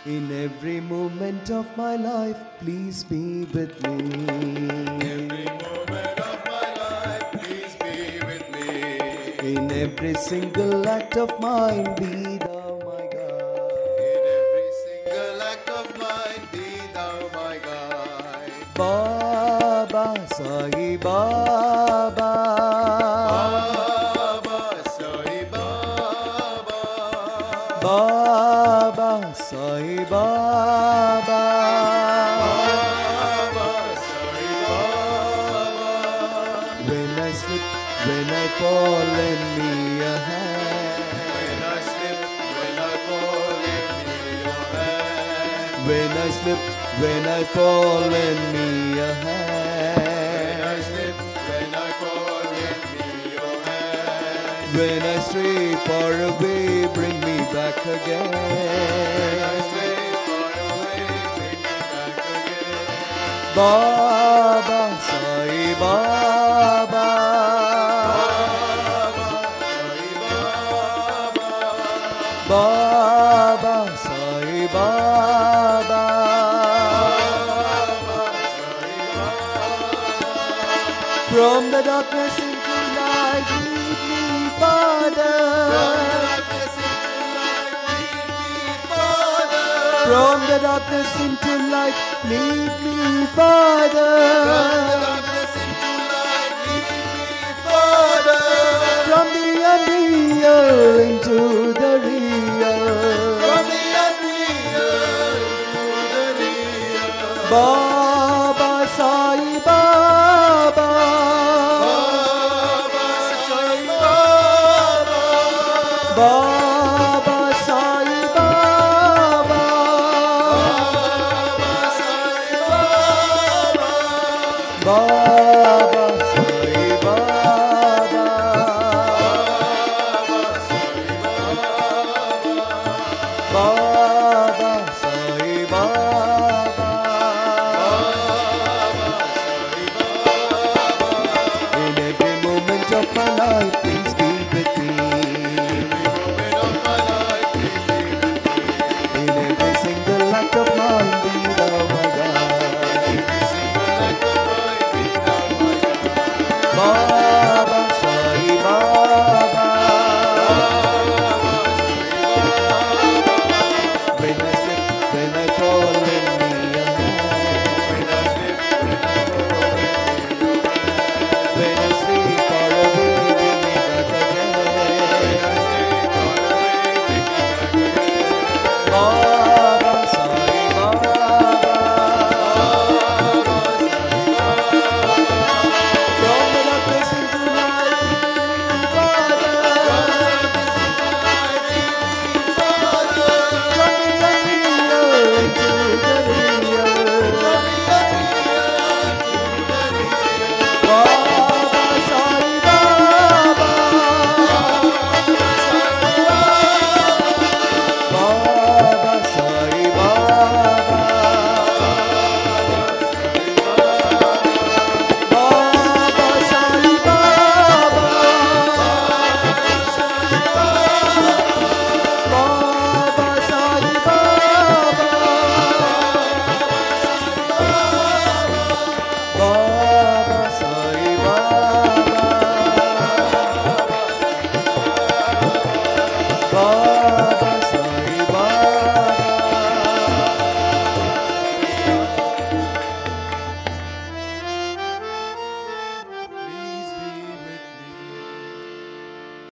In every moment of my life, please be with me. Every moment of my life, please be with me. In every single act of mine, be thou my God. In every single act of mine, be thou my guide. Baba Sai Baba. Baba Sai Baba. Baba Sai Baba. Baba Sai Baba. When I slip, when I fall, lend me a hand. When I slip, when I fall, lend me your hand. When I slip, when I fall, lend me a When I hand. slip, when I fall, lend me your hand. When I stray far away, bring me back When I again. stray far away, bring me back again. Baba Sai Baba. Baba Baba Sai Baba. Sai Baba. Baba Sai Baba. From the darkness into light, lead me, Father. From the darkness into light, lead me, Father. From the unreal into the real. Baba Sai Baba. Baba Sai Baba. Baba Sai Baba. Baba